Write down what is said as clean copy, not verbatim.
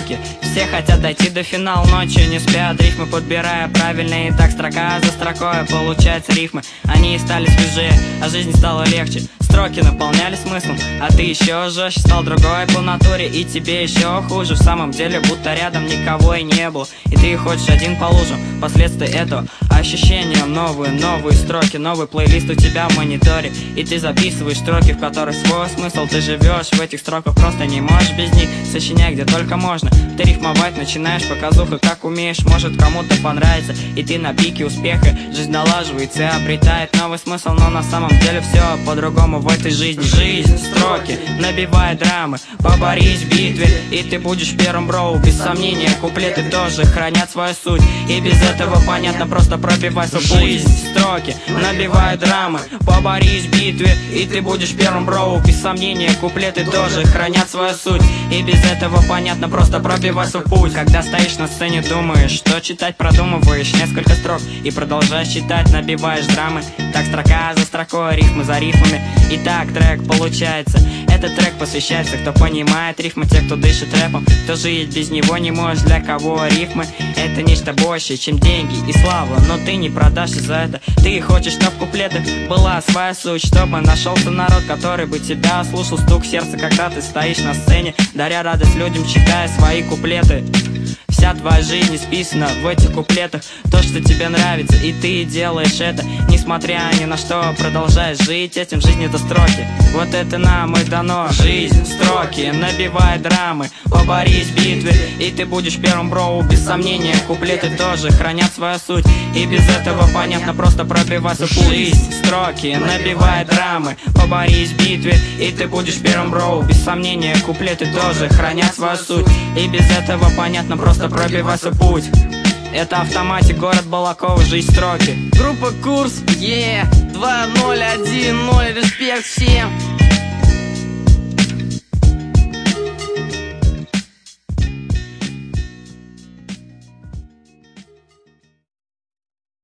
строки. Все хотят дойти до финала, ночью не спят, рифмы подбирая правильные. И так строка за строкой получается рифмы. Они стали свежее, а жизнь стала легче. Строки наполняли смыслом, а ты еще жестче стал другой по натуре, и тебе еще хуже. В самом деле, будто рядом никого и не было, и ты ходишь один по лужам. Последствия этого ощущения новые строки, новый плейлист у тебя в мониторе, и ты записываешь строки, в которых свой смысл. Ты живешь в этих строках, просто не можешь без них. Сочиняй где только можно, ты рифмовать начинаешь показуха, как умеешь. Может кому-то понравится, и ты на пике успеха. Жизнь налаживается и обретает новый смысл, но на самом деле все по-другому в этой жизни. Жизнь, строки, набивай драмы, поборись в битве, и ты будешь первым, броу. Без сомнения, куплеты тоже хранят свою суть, и без этого понятно, просто пробивай свой путь. Жизнь, строки, набивай драмы, поборись в битве, и ты будешь первым, броу. Без сомнения, куплеты тоже хранят свою суть, и без этого понятно, просто пробивай свой путь. Когда стоишь на сцене, думаешь, что читать, продумываешь несколько строк и продолжаешь читать, набиваешь драмы. Так строка за строкой, рифмы за рифмами, и так трек получается. Этот трек посвящается, кто понимает рифмы, те, кто дышит рэпом, кто жить без него не может, для кого рифмы это нечто большее, чем деньги и слава. Но ты не продашься за это, ты хочешь, чтоб в куплетах была своя суть, чтобы нашелся народ, который бы тебя слушал. Стук сердца, когда ты стоишь на сцене, даря радость людям, читая свои куплеты. Вся твоя жизнь исписана в этих куплетах, то, что тебе нравится, и ты делаешь это, несмотря ни на что, продолжаешь жить этим. Жизнь — это строки, вот это нам и дано. Жизнь, строки, набивай драмы, поборись в битве, и ты будешь первым, броу. Без сомнения, куплеты тоже хранят свою суть, и без этого понятно, просто пробивай свой путь. Жизнь, строки, набивай драмы, поборись в битве, и ты будешь первым, броу. Без сомнения, куплеты тоже хранят свою суть, и без этого понятно, просто пробивай свой путь. Это Автоматик, город Балаково, жизнь, строки. Группа Курс, 2010, респект всем.